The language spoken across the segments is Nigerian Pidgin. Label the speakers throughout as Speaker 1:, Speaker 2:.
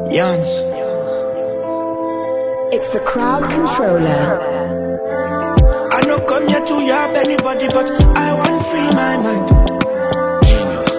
Speaker 1: Yans.
Speaker 2: It's the crowd controller.
Speaker 1: I no come here to yab anybody, but I want free my mind.
Speaker 3: Genius.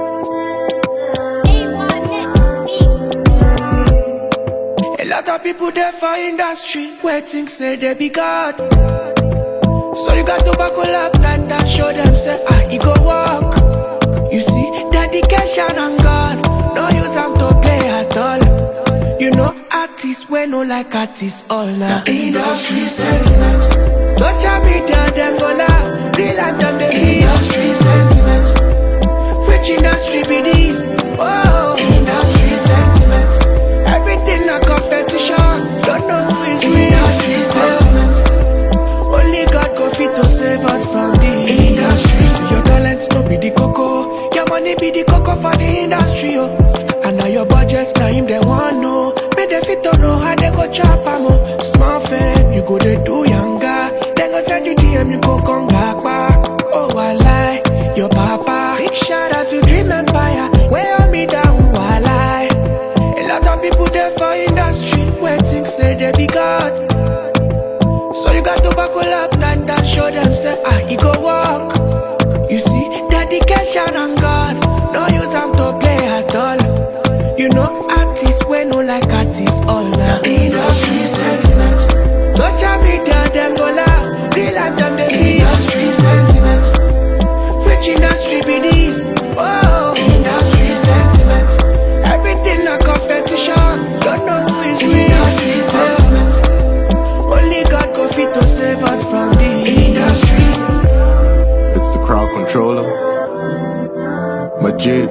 Speaker 1: A lot of people there for industry where things say they be God. So you got to buckle up tight and show them say it go walk. You see, dedication and God, no use them to play at all. You know, artists we no like artists all now. Industry sentiments, social media them go laugh, real life them they be. Industry sentiments, which industry be this? Oh, industry sentiments, everything a competition. Don't know who is real. Industry sentiments, only God go fit to save us from the industry. So your talents no be the cocoa, your money be the cocoa for the industry. Oh, and now your budgets now him they want know. Make them fit to know how they go chop am. Oh, small fame you go they do younger. Then go send you DM you go come back. Oh I lie, your papa. Big shout out to Dream Empire. Where hold me down while I. A lot of people there for industry where things say they be God. So you got to buckle up tight and show them say it go walk. You see, dedication and God, no use them to play at all. You know, artists we no like artists all now. Industry sentiments, social media them go laugh, real life them they be. Industry sentiments, which industry be this? Oh, industry sentiments, everything a competition. Don't know who is real. Industry sentiments, only God go fit to save us from the industry.
Speaker 4: It's the crowd controller, Majid,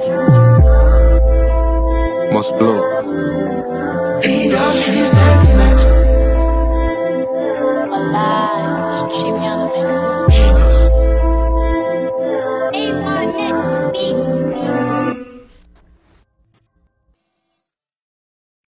Speaker 4: must blow.
Speaker 1: Industry sentiments,
Speaker 5: Alive, keep me on the mix.
Speaker 3: Genius.
Speaker 5: A1 mix beat.